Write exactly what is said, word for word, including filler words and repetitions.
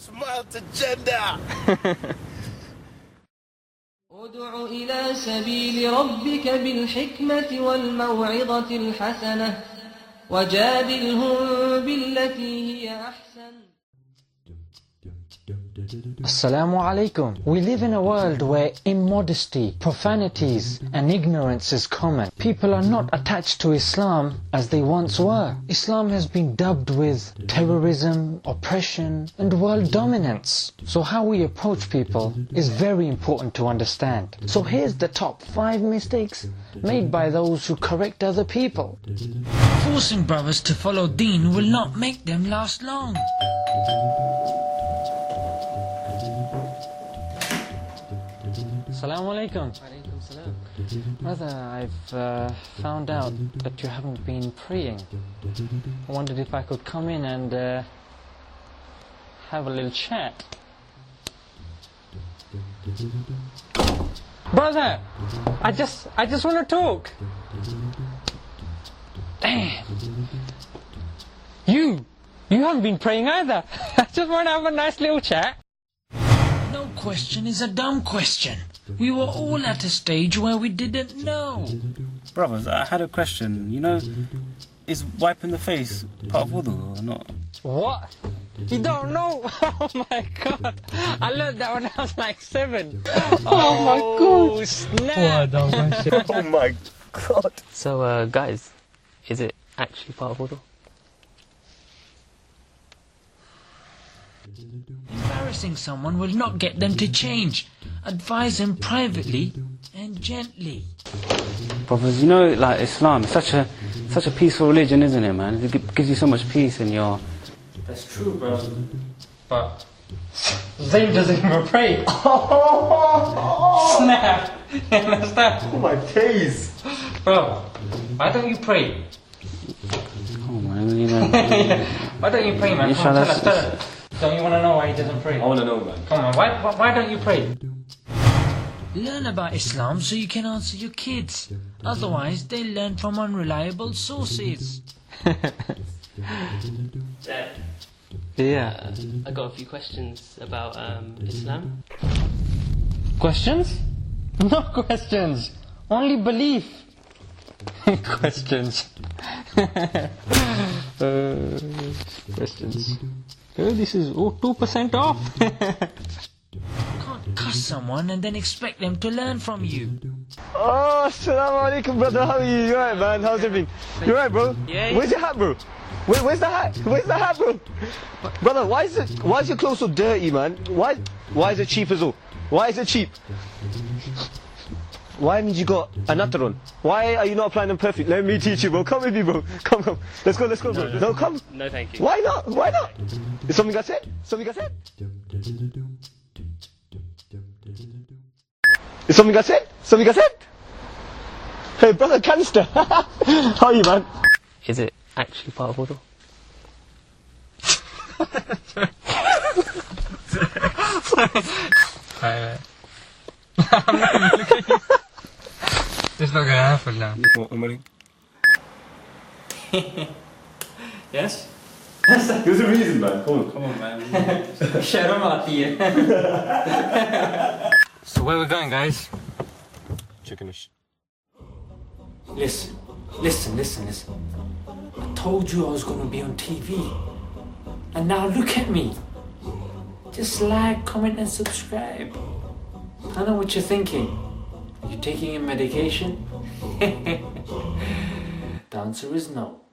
Smart agenda! ادع إلى سبيل ربك بالحكمة والموعظة الحسنة وجادلهم بالتي هي أحسن. Assalamu alaikum. We live in a world where immodesty, profanities and ignorance is common. People are not attached to Islam as they once were. Islam has been dubbed with terrorism, oppression and world dominance. So how we approach people is very important to understand. So here's the top five mistakes made by those who correct other people. Forcing brothers to follow Deen will not make them last long. Assalamu alaikum. Brother, I've uh, found out that you haven't been praying. I wondered if I could come in and uh, have a little chat. Brother, I just, I just want to talk. Damn. You, you haven't been praying either. I just want to have a nice little chat. No question is a dumb question. We were all at a stage where we didn't know. Brothers, I had a question. You know, is wiping the face part of wudu or not? What? You don't know? Oh my god. I learned that when I was like seven. Oh my god. Snap. Oh my god. So, uh, guys, is it actually part of wudu? Embarrassing someone will not get them to change. Advise them privately and gently. Brothers, you know, like Islam, it's such a such a peaceful religion, isn't it, man? It gives you so much peace in your... That's true, bro. But Zayn doesn't even pray. Snap. You understand? Oh my days. Bro, why don't you pray? Oh man, you know... Why don't you pray, man? Come on, tell us, tell us. Don't you want to know why he doesn't pray? I want to know, man. Come on, why, why, why don't you pray? Learn about Islam so you can answer your kids. Otherwise, they learn from unreliable sources. Dad, Yeah. uh, I got a few questions about um, Islam. Questions? No questions. Only belief. Questions. uh, questions. Oh, this is oh, two percent off. Can't cuss someone and then expect them to learn from you. Oh, assalamu alaikum, brother. How are you? You alright, man? How's everything? You alright, bro? Yeah. Where's your hat, bro? Where, where's the hat? Where's the hat, bro? Brother, why is it? Why is your clothes so dirty, man? Why? Why is it cheap as well? Why is it cheap? Why haven't you got a nutter on? Why are you not applying them perfect? Let me teach you, bro. Come with me, bro. Come, come. Let's go, let's go, bro. No, No, come. No, thank you. Why not? Why not? Is something I said? Something I said? Is something I said? Something I said? Hey, brother, canister. How are you, man? Is it actually part of wudu? Alright. I'm not even looking at you. It's not gonna happen now. Yes? There's a reason, man. Come on, come on, man. Sharam aati hai. So where we going, guys? Chickenish. Listen, listen, listen, listen. I told you I was going to be on T V. And now look at me. Just like, comment and subscribe. I know what you're thinking. You're taking a medication? The answer is no.